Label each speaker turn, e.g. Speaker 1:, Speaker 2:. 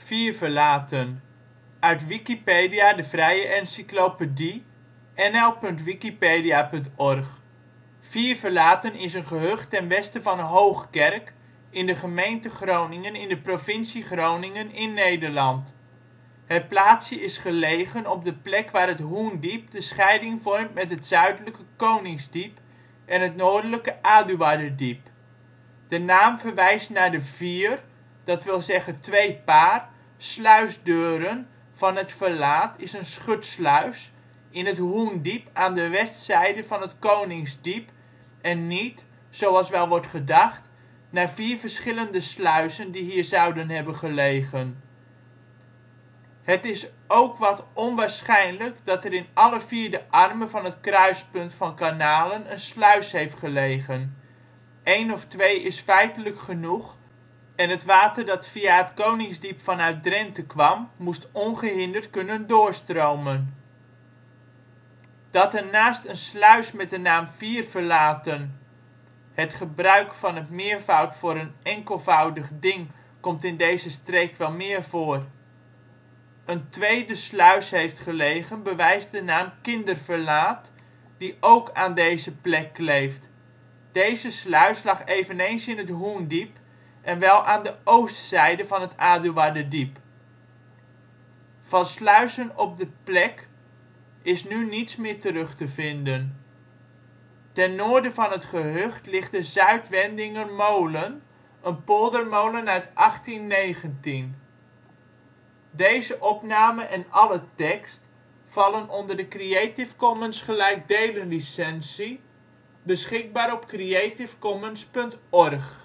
Speaker 1: Vierverlaten, uit Wikipedia, de vrije encyclopedie. nl.wikipedia.org. Vierverlaten is een gehucht ten westen van Hoogkerk in de gemeente Groningen in de provincie Groningen in Nederland. Het plaatsje is gelegen op de plek waar het Hoendiep de scheiding vormt met het zuidelijke Koningsdiep en het noordelijke Aduarderdiep. De naam verwijst naar de vier, dat wil zeggen twee paar, sluisdeuren van het verlaat is een schutsluis in het Hoendiep aan de westzijde van het Koningsdiep en niet, zoals wel wordt gedacht, naar vier verschillende sluizen die hier zouden hebben gelegen. Het is ook wat onwaarschijnlijk dat er in alle vier de armen van het kruispunt van kanalen een sluis heeft gelegen. Eén of twee is feitelijk genoeg en het water dat via het Koningsdiep vanuit Drenthe kwam moest ongehinderd kunnen doorstromen. Dat er naast een sluis met de naam Vierverlaten het gebruik van het meervoud voor een enkelvoudig ding komt in deze streek wel meer voor een tweede sluis heeft gelegen bewijst de naam Kinderverlaat, die ook aan deze plek kleeft. Deze sluis lag eveneens in het Hoendiep en wel aan de oostzijde van het Aduarderdiep. Van sluizen op de plek is nu niets meer terug te vinden. Ten noorden van het gehucht ligt de Zuidwendinger een poldermolen uit 1819. Deze opname en alle tekst vallen onder de Creative Commons gelijkdelen licentie, beschikbaar op creativecommons.org